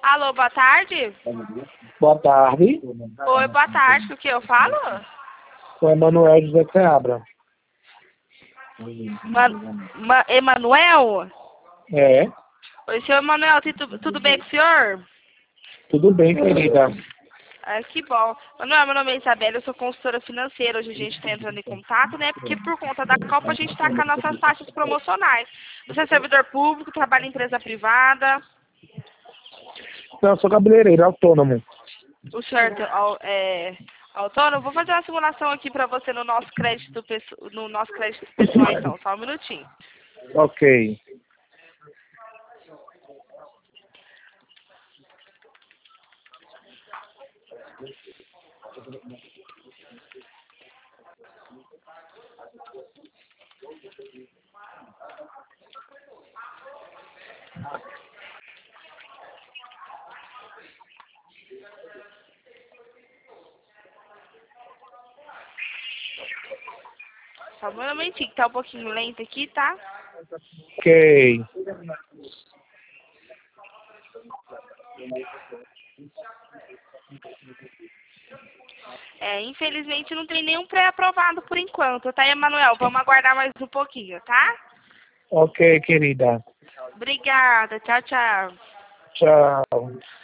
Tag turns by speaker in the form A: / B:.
A: Alô, boa tarde?
B: Boa tarde.
A: Oi, boa tarde, com o que eu falo?
B: O Emanuel José Seabra.
A: Emanuel?
B: É,
A: Oi, senhor Emanuel, tudo bem com o senhor?
B: tudo bem, querida.
A: Ah, que bom. Manuel, meu nome é Isabela, eu sou consultora financeira. Hoje a gente está entrando em contato, né? Porque por conta da Copa a gente está com as nossas taxas promocionais. Você é servidor público, trabalha em empresa privada.
B: Não, eu sou cabeleireiro autônomo.
A: O senhor é autônomo? Vou fazer uma simulação aqui para você no nosso crédito, no nosso crédito pessoal, então. Só um minutinho.
B: Ok.
A: Só um momentinho, que tá um pouquinho lento aqui, tá?
B: Ok.
A: É, infelizmente não tem nenhum pré-aprovado por enquanto, tá, Emanuel? Vamos aguardar mais um pouquinho, tá?
B: Ok, querida.
A: Obrigada, tchau, tchau.
B: Tchau.